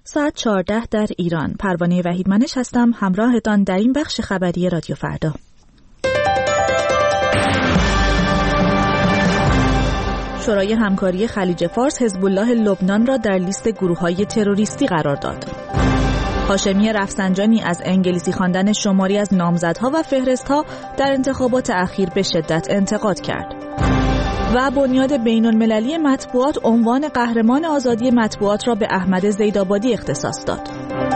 ساعت 14 در ایران. پروانه وحیدمنش هستم، همراهتان در این بخش خبری رادیو فردا. شورای همکاری خلیج فارس حزب الله لبنان را در لیست گروه‌های تروریستی قرار داد. هاشمی رفسنجانی از انگلیسی خواندن شماری از نامزدها و فهرست‌ها در انتخابات اخیر به شدت انتقاد کرد. و بنیاد بین‌المللی مطبوعات عنوان قهرمان آزادی مطبوعات را به احمد زیدآبادی اختصاص داد.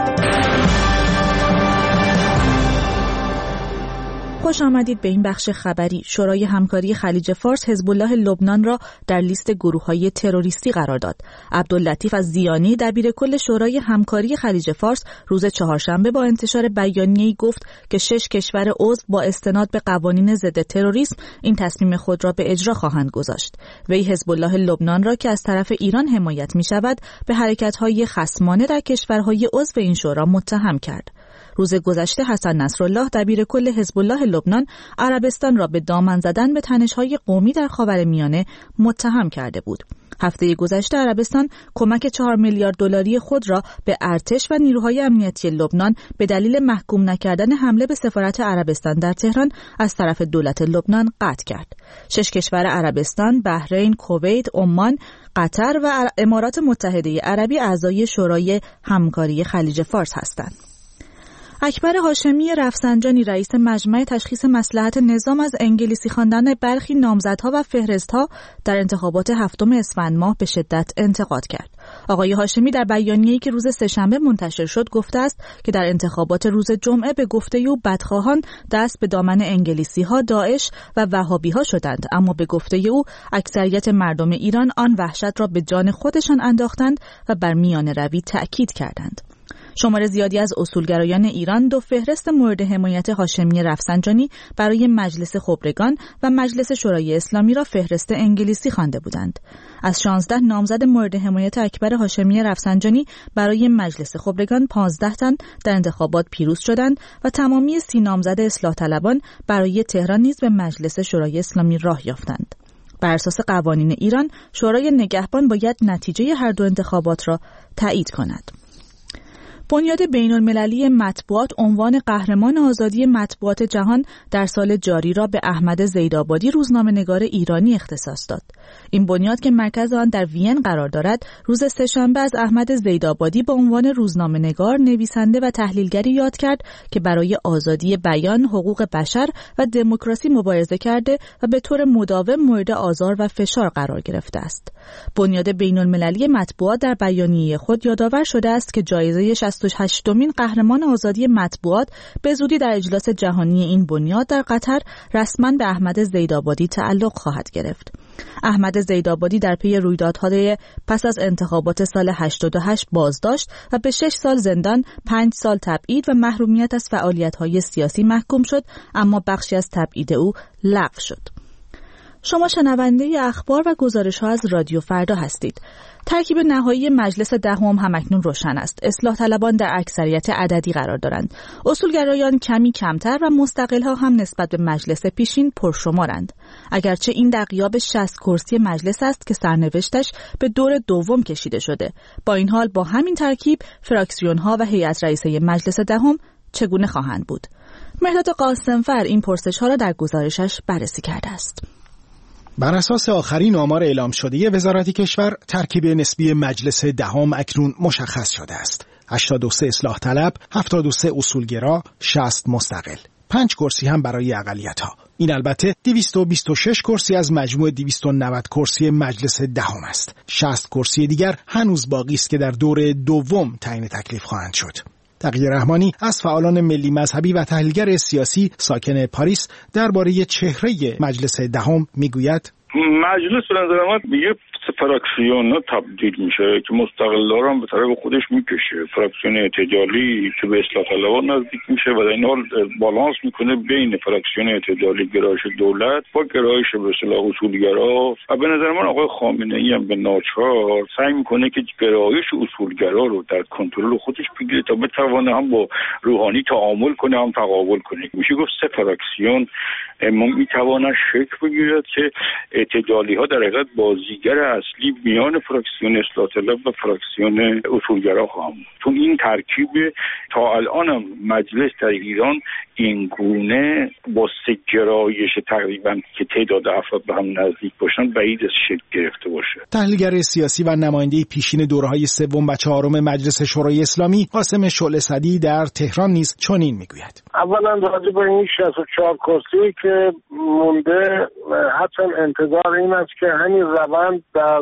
خوش آمدید به این بخش خبری. شورای همکاری خلیج فارس حزب الله لبنان را در لیست گروه‌های تروریستی قرار داد. عبداللطیف الزیانی دبیرکل شورای همکاری خلیج فارس روز چهارشنبه با انتشار بیانیه‌ای گفت که 6 کشور عضو با استناد به قوانین ضد تروریسم این تصمیم خود را به اجرا خواهند گذاشت. وی حزب الله لبنان را که از طرف ایران حمایت می‌شود به حرکت‌های خصمانه در کشورهای عضو این شورا متهم کرد. روز گذشته حسن نصرالله دبیرکل حزب الله لبنان عربستان را به دامن زدن به تنش‌های قومی در خاورمیانه متهم کرده بود. هفته گذشته عربستان کمک 4 میلیارد دلاری خود را به ارتش و نیروهای امنیتی لبنان به دلیل محکوم نکردن حمله به سفارت عربستان در تهران از طرف دولت لبنان قطع کرد. 6 کشور عربستان، بحرین، کویت، عمان، قطر و امارات متحده عربی اعضای شورای همکاری خلیج فارس هستند. اکبر هاشمی رفسنجانی رئیس مجمع تشخیص مصلحت نظام از انگلیسی خواندن برخی نامزدها و فهرست‌ها در انتخابات 7 اسفند ماه به شدت انتقاد کرد. آقای هاشمی در بیانیه‌ای که روز سه‌شنبه منتشر شد گفته است که در انتخابات روز جمعه به گفته او بدخواهان دست به دامن انگلیسی‌ها، داعش و وهابی‌ها شدند، اما به گفته او اکثریت مردم ایران آن وحشت را به جان خودشان انداختند و بر میانه روی تأکید کردند. شمار زیادی از اصولگرایان ایران 2 فهرست مورد حمایت هاشمی رفسنجانی برای مجلس خبرگان و مجلس شورای اسلامی را فهرست انگلیسی خوانده بودند. از 16 نامزد مورد حمایت اکبر هاشمی رفسنجانی برای مجلس خبرگان 15 تن در انتخابات پیروز شدند و تمامی 30 نامزد اصلاح طلبان برای تهران نیز به مجلس شورای اسلامی راه یافتند. بر اساس قوانین ایران، شورای نگهبان باید نتیجه هر دو انتخابات را تایید کند. بنیاد بین‌المللی مطبوعات عنوان قهرمان آزادی مطبوعات جهان در سال جاری را به احمد زیدآبادی روزنامه‌نگار ایرانی اختصاص داد. این بنیاد که مرکز آن در وین قرار دارد، روز سه‌شنبه از احمد زیدآبادی به عنوان روزنامه‌نگار، نویسنده و تحلیلگری یاد کرد که برای آزادی بیان، حقوق بشر و دموکراسی مبارزه کرده و به طور مداوم مورد آزار و فشار قرار گرفته است. بنیاد بین‌المللی مطبوعات در بیانیه خود یادآور شده است که جایزه 68مین قهرمان آزادی مطبوعات به زودی در اجلاس جهانی این بنیاد در قطر رسما به احمد زیدآبادی تعلق خواهد گرفت. احمد زیدآبادی در پی رویدادهای پس از انتخابات سال 88 بازداشت و به 6 سال زندان، 5 سال تبعید و محرومیت از فعالیت‌های سیاسی محکوم شد، اما بخشی از تبعید او لغو شد. شما شنونده اخبار و گزارش‌ها از رادیو فردا هستید. ترکیب نهایی مجلس دهم همکنون روشن است. اصلاح طلبان در اکثریت عددی قرار دارند. اصولگرایان کمی کمتر و مستقل‌ها هم نسبت به مجلس پیشین پرشمارند. اگرچه این در غیاب 60 کرسی مجلس است که سرنوشتش به دور دوم کشیده شده. با این حال با همین ترکیب فراکسیون‌ها و هیئت رئیسه مجلس دهم چگونه خواهند بود؟ مهرداد قاسمفر این پرسش‌ها را در گزارشش بررسی کرده است. بر اساس آخرین آمار اعلام شده وزارت کشور، ترکیب نسبی مجلس دهم اکنون مشخص شده است. 83 اصلاح طلب، 73 اصولگرا، 60 مستقل. 5 کرسی هم برای اقلیت‌ها. این البته 226 کرسی از مجموع 290 کرسی مجلس دهم است. 60 کرسی دیگر هنوز باقی است که در دور دوم تعیین تکلیف خواهند شد. تقی رحمانی از فعالان ملی مذهبی و تحلیلگر سیاسی ساکن پاریس درباره چهره مجلس دهم میگوید: مجلس به نظر من دیگه فراکسیون تبدیل میشه که مستقل‌ها هم به طرف خودش میکشه. فراکسیون اعتدالی که به اصلاح طلبان نزدیک میشه و در این حال بالانس میکنه بین فراکسیون اعتدالی گرایش دولت با گرایش به اصطلاح اصولگرا. و به نظر من آقای خامنه‌ای هم به ناچار سعی میکنه که گرایش اصولگرا رو در کنترل خودش بگیره تا بتونه هم با روحانی تعامل کنه هم تقابل کنه. میشه گفت سه فراکسیون میتواند شکل بگیرد که اعتدالی ها در حقیقت بازیگر اصلی میان فراکسیون اصلاح طلب و فراکسیون اصولگرا خواهم بود. تو این ترکیب تا الانم مجلس در ایران این گونه با سه گرایش تقریبا که تعداد افراد به هم نزدیک باشن بعید از شکل گرفته باشه. تحلیلگر سیاسی و نماینده پیشین دوره‌های سوم و چهارم مجلس شورای اسلامی قاسم شعله‌صدی در تهران نیز چنین میگوید: اولا راجع به این 64 کرسی که مونده حتما انتظار این است که همین روند در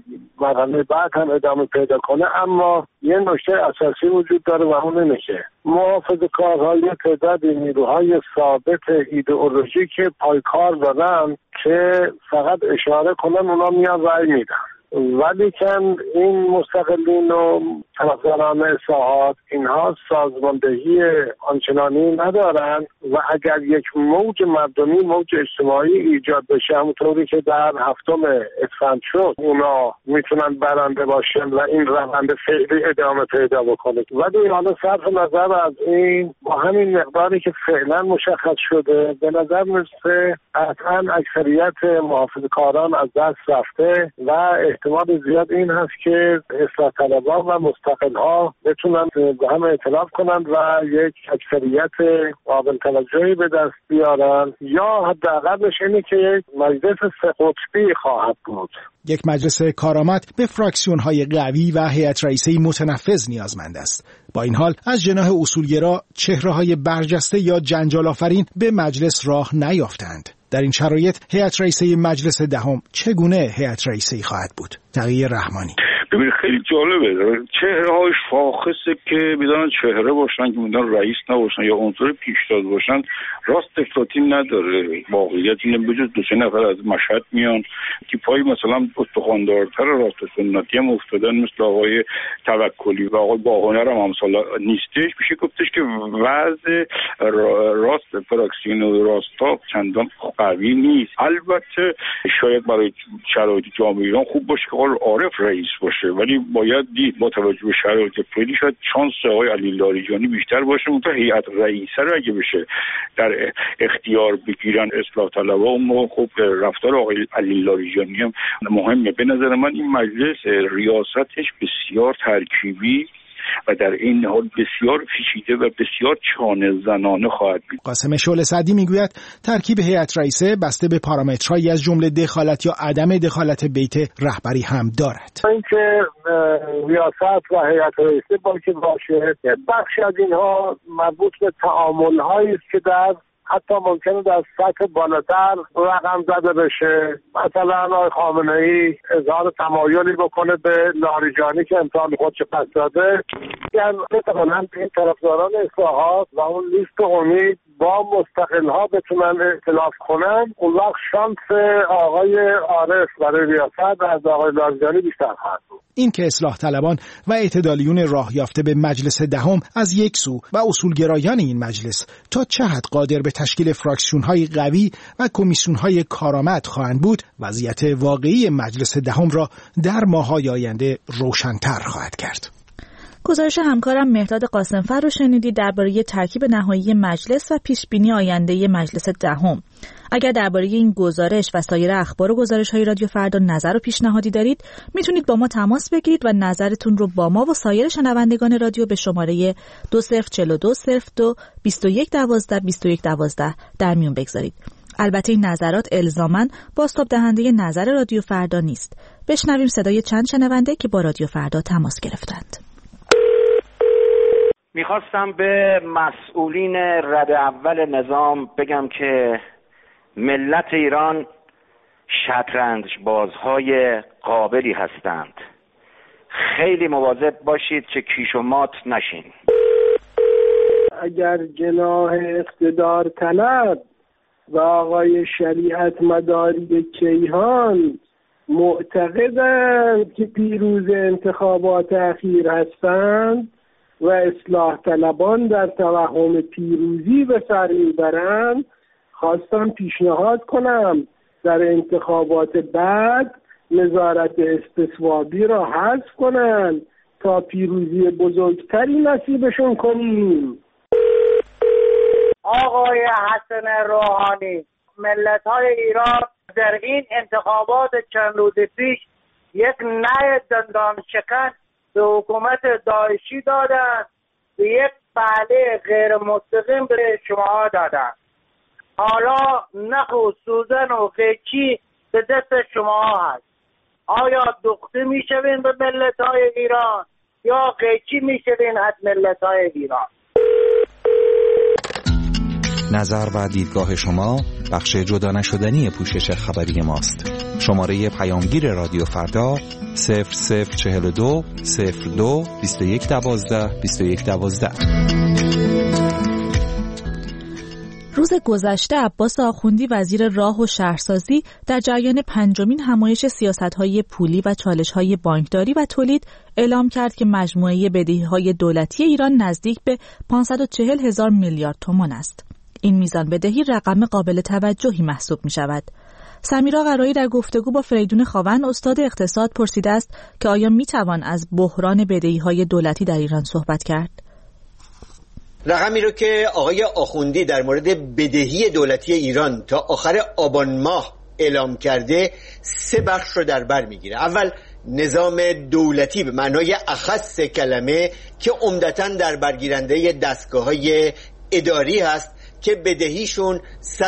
مرحله بعد هم ادامه پیدا کنه، اما یه نکته اساسی وجود داره و اون اینه که محافظه‌کارهای تعداد نیروهای ثابت ایدئولوژیک که پایکار دارن که فقط اشاره کنن اونا میان رأی میدن، ولی که این مستقلین و طرفداران اصلاحات اینها سازماندهی آنچنانی ندارن و اگر یک موج مردمی، موج اجتماعی ایجاد بشه همونطوری که در 7 اسفند شد، اونا میتونن برنده باشن و این روند فعلی ادامه پیدا بکنه. ولی حالا صرف نظر از این با همین مقداری که فعلا مشخص شده به نظر میرسه قطعا اکثریت محافظه‌کاران از دست رفته و احتمال زیاد این هست که اصلاح طلبان و مستقل‌ها بتونن به هم ائتلاف کنن و یک اکثریت قابل توجهی به دست بیارن، یا حداقلش اینه که یک مجلس سه قطبی خواهد بود. یک مجلس کارآمد به فراکسیون‌های قوی و هیئت رئیسه متنفذ نیازمند است. با این حال از جناح اصولگرا چهره‌های برجسته یا جنجال آفرین به مجلس راه نیافتند. در این شرایط هیئت رئیسه مجلس دهم چگونه هیئت رئیسه‌ای خواهد بود؟ تقی رحمانی: ببین خیلی جالبه، چهره‌های شاخصه که میدونن چهره باشن که میدونن رئیس نباشن یا عنصر پیشتاز باشن راست افراطی نداره. واقعیت اینه بجز 2-3 نفر از مشهد میان تیپای مثلا استخواندارتر راست سنتی هم افتادن مثل آقای توکلی و آقای باهنر هم امثال نیستش. میشه گفتش که وضع راست فراکسیون و راستا چندان قوی نیست. البته شاید برای شرایط جامعه ایران خوب باشه که آقای عارف رئیس باشه، ولی باید دید با توجه به شرایط فعلی شاید شانس آقای علی لاریجانی بیشتر باشه. اون تا هیئت رئیسه رو اگه بشه در اختیار بگیرن اصلاح طلبها و خب رفتار آقای علی لاریجانی هم مهمه. به نظر من این مجلس ریاستش بسیار ترکیبی و در این حال بسیار پیچیده و بسیار چانه زنانه خواهد بود. قاسم شعله‌صدی میگوید ترکیب هیئت رئیسه بسته به پارامترهایی از جمله دخالت یا عدم دخالت بیت رهبری هم دارد. اینکه ریاست و هیئت رئیسه باشه بخشی از اینها مربوط به تعامل‌هایی است که در حتی ممکنه در سطح بالاتر رقم زده بشه. مثلا آقای خامنه‌ای اظهار تمایلی بکنه به لاریجانی که امتحان خودش پس داده، یعنی بتوانند این طرفداران اصلاحات و اون لیست امید با مستقل‌ها بتونن ائتلاف کنن، اون وقت شانس آقای عارف برای ریاست از آقای لاریجانی بیشتر خواهد بود. این که اصلاح طلبان و اعتدالیون راه یافته به مجلس دهم از یک سو و اصولگرایان این مجلس تا چه حد قادر به تشکیل فراکسیون‌های قوی و کمیسیون‌های کارآمد خواهند بود، وضعیت واقعی مجلس دهم را در ماه‌های آینده روشن‌تر خواهد کرد. گزارش همکارم مهرداد قاسمفر رو شنیدید درباره ترکیب نهایی مجلس و پیشبینی آینده مجلس دهم. اگر درباره این گزارش و سایر اخبار و گزارش‌های رادیو فردا نظر و پیشنهادی دارید، میتونید با ما تماس بگیرید و نظرتون رو با ما و سایر شنوندگان رادیو به شماره 204202 2112 2112 در میون بگذارید. البته این نظرات الزاماً بازتاب دهنده نظر رادیو فردا نیست. بشنویم صدای چند شنونده که با رادیو فردا تماس گرفتند. میخواستم به مسئولین رده اول نظام بگم که ملت ایران شطرنج بازهای قابلی هستند. خیلی مواظب باشید که کیش و مات نشین. اگر جناح اقتدار طلب و آقای شریعت مداری کیهان معتقدند که پیروز انتخابات اخیر هستند و اصلاح طلبان در توهم پیروزی به سر میبرند، خواستم پیشنهاد کنم در انتخابات بعد نظارت استصوابی را حذف کنند تا پیروزی بزرگتری نصیبشون کنیم. آقای حسن روحانی، ملت‌های ایران در این انتخابات چند روز پیش یک نه دندان شکن به حکومت داعشی دادن و یک بله غیر مستقیم به شما دادن. حالا نخ و سوزن و قیچی به دست شما هست. آیا دخته میشوین به ملت‌های ایران یا قیچی میشوین از ملت‌های ایران؟ نظر و دیدگاه شما بخش جدا نشدنی پوشش خبری ماست. شماره پیامگیر رادیو فردا 0042 02 2112 2112. روز گذشته عباس آخوندی وزیر راه و شهرسازی در جریان 5مین همایش سیاست‌های پولی و چالش‌های بانکداری و تولید اعلام کرد که مجموعه بدهی‌های دولتی ایران نزدیک به 540,000 میلیارد تومان است. این میزان بدهی رقم قابل توجهی محسوب می‌شود. سمیرا قرایی در گفتگو با فریدون خاون استاد اقتصاد پرسیده است که آیا می‌توان از بحران بدهی‌های دولتی در ایران صحبت کرد؟ رقمی رو که آقای آخوندی در مورد بدهی دولتی ایران تا آخر آبان ماه اعلام کرده 3 بخش رو در بر میگیره. اول نظام دولتی به معنای اخص کلمه که عمدتاً در برگیرنده دستگاه‌های اداری هست که بدهیشون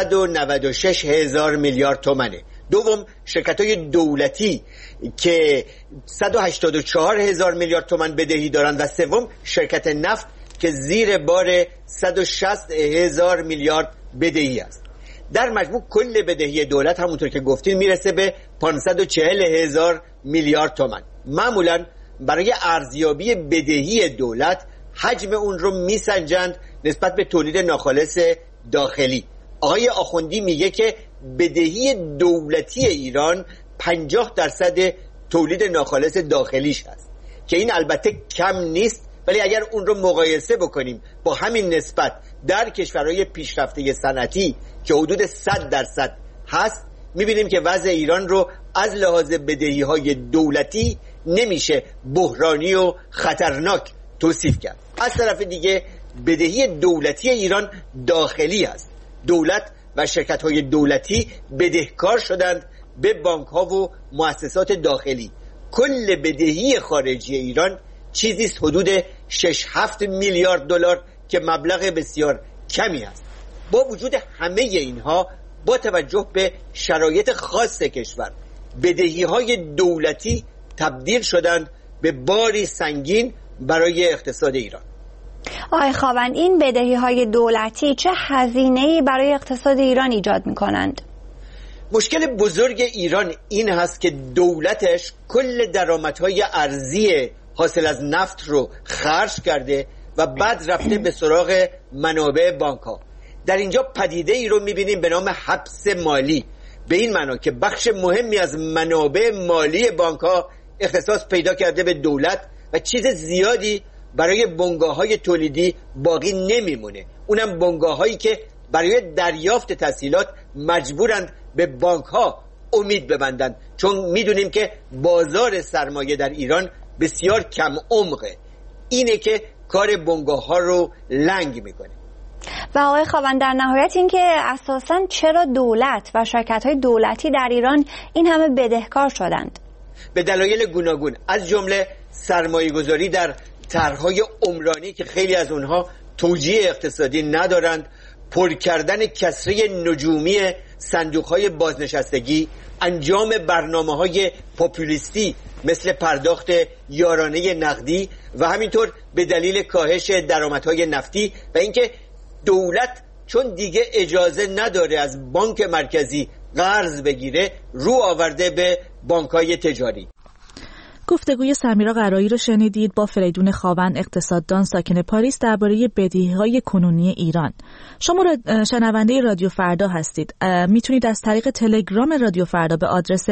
196,000 میلیارد تومنه. دوم شرکت‌های دولتی که 184,000 میلیارد تومان بدهی دارن و سوم شرکت نفت که زیر بار 160,000 میلیارد بدهی است. در مجموع کل بدهی دولت همونطور که گفتیم میرسه به 540,000 میلیارد تومان. معمولاً برای ارزیابی بدهی دولت حجم اون رو میسنجند نسبت به تولید ناخالص داخلی. آقای آخوندی میگه که بدهی دولتی ایران 50% تولید ناخالص داخلیش هست که این البته کم نیست، ولی اگر اون رو مقایسه بکنیم با همین نسبت در کشورهای پیشرفته صنعتی که حدود 100% هست میبینیم که وضع ایران رو از لحاظ بدهی‌های دولتی نمیشه بحرانی و خطرناک توصیف کرد. از طرف دیگه بدهی دولتی ایران داخلی است. دولت و شرکت‌های دولتی بدهکار شدند به بانک‌ها و مؤسسات داخلی. کل بدهی خارجی ایران چیزی است حدود 6-7 میلیارد دلار که مبلغ بسیار کمی است. با وجود همه اینها، با توجه به شرایط خاص کشور، بدهی‌های دولتی تبدیل شدند به باری سنگین برای اقتصاد ایران. آقای خاون، این بدهی‌های دولتی چه هزینه‌ای برای اقتصاد ایران ایجاد می‌کنند؟ مشکل بزرگ ایران این هست که دولتش کل درآمدهای ارزی حاصل از نفت رو خرج کرده و بعد رفته به سراغ منابع بانک‌ها. در اینجا پدیده ای رو می‌بینیم به نام حبس مالی، به این معنا که بخش مهمی از منابع مالی بانک‌ها اختصاص پیدا کرده به دولت و چیز زیادی برای بنگاه‌های تولیدی باقی نمیمونه. اونم بنگاه‌هایی که برای دریافت تسهیلات مجبورند به بانک‌ها امید ببندند، چون میدونیم که بازار سرمایه در ایران بسیار کم عمقه. اینه که کار بنگاه‌ها رو لنگ میکنه. و آقای خاون، در نهایت این که اساساً چرا دولت و شرکت‌های دولتی در ایران این همه بدهکار شدند؟ به دلایل گوناگون، از جمله سرمایه‌گذاری در طرح‌های عمرانی که خیلی از اونها توجیه اقتصادی ندارند، پر کردن کسری نجومی صندوق‌های بازنشستگی، انجام برنامه‌های پاپولیستی مثل پرداخت یارانه نقدی و همینطور به دلیل کاهش درآمدهای نفتی و اینکه دولت چون دیگه اجازه نداره از بانک مرکزی قرض بگیره رو آورده به بانک‌های تجاری. گفتگوی سمیرا قرایی رو شنیدید با فریدون خاون، اقتصاددان ساکن پاریس، درباره بدهی‌های کنونی ایران. شما شنونده رادیو فردا هستید. میتونید از طریق تلگرام رادیو فردا به آدرس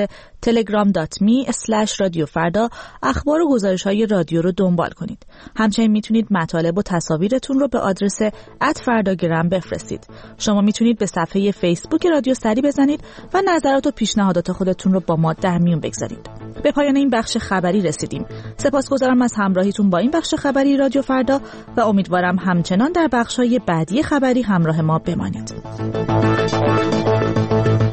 telegram.me/radiofarda اخبار و گزارش‌های رادیو رو دنبال کنید. همچنین میتونید مطالب و تصاویرتون رو به آدرس @fardagram بفرستید. شما میتونید به صفحه فیسبوک رادیو سری بزنید و نظرات و پیشنهادات خودتون رو با ما در میون بگذارید. به پایان این بخش خبری رسیدیم. سپاسگزارم از همراهیتون با این بخش خبری رادیو فردا و امیدوارم همچنان در بخش‌های بعدی خبری همراه ما بمانید.